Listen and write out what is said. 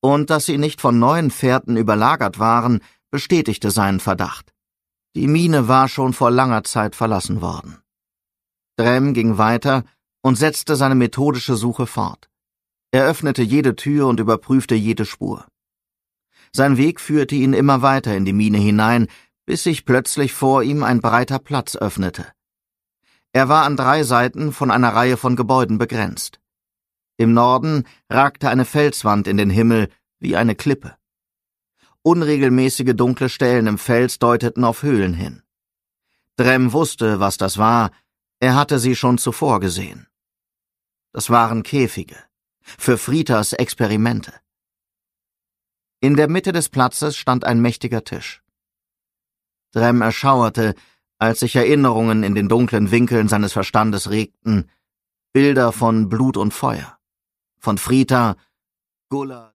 Und dass sie nicht von neuen Fährten überlagert waren, bestätigte seinen Verdacht. Die Mine war schon vor langer Zeit verlassen worden. Drem ging weiter und setzte seine methodische Suche fort. Er öffnete jede Tür und überprüfte jede Spur. Sein Weg führte ihn immer weiter in die Mine hinein, bis sich plötzlich vor ihm ein breiter Platz öffnete. Er war an 3 Seiten von einer Reihe von Gebäuden begrenzt. Im Norden ragte eine Felswand in den Himmel wie eine Klippe. Unregelmäßige dunkle Stellen im Fels deuteten auf Höhlen hin. Drem wusste, was das war, er hatte sie schon zuvor gesehen. Das waren Käfige, für Fritas Experimente. In der Mitte des Platzes stand ein mächtiger Tisch. Drem erschauerte, als sich Erinnerungen in den dunklen Winkeln seines Verstandes regten, Bilder von Blut und Feuer, von Frita, Gulla.